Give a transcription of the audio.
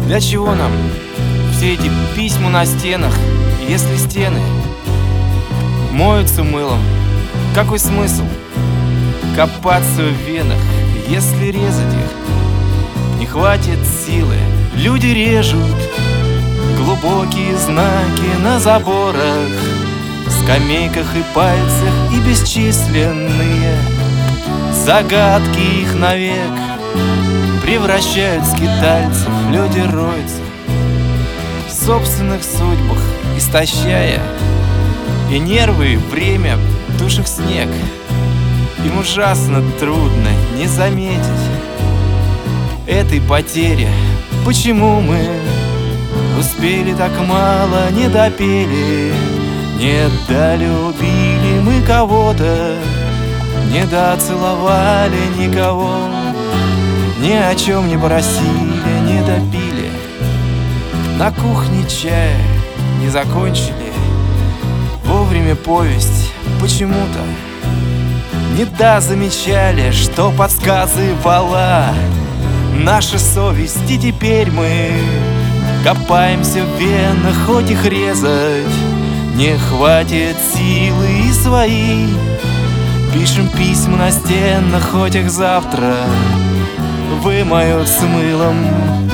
Для чего нам все эти письма на стенах, если стены моются мылом? Какой смысл копаться в венах, если резать их не хватит силы? Люди режут глубокие знаки на заборах, скамейках и пальцах, и бесчисленные загадки их навек превращают скитальцев. Люди роются в собственных судьбах, истощая и нервы, и время тушит снег. Им ужасно трудно не заметить этой потери. Почему мы успели так мало, не допели, не долюбили мы кого-то, не доцеловали никого, ни о чем не просили, не допили, на кухне чая не закончили вовремя повесть. Почему-то не замечали, что подсказывала наша совесть, и теперь мы копаемся в венах, хоть их резать не хватит силы, и свои пишем письма на стенах, хоть их завтра вымоют с мылом.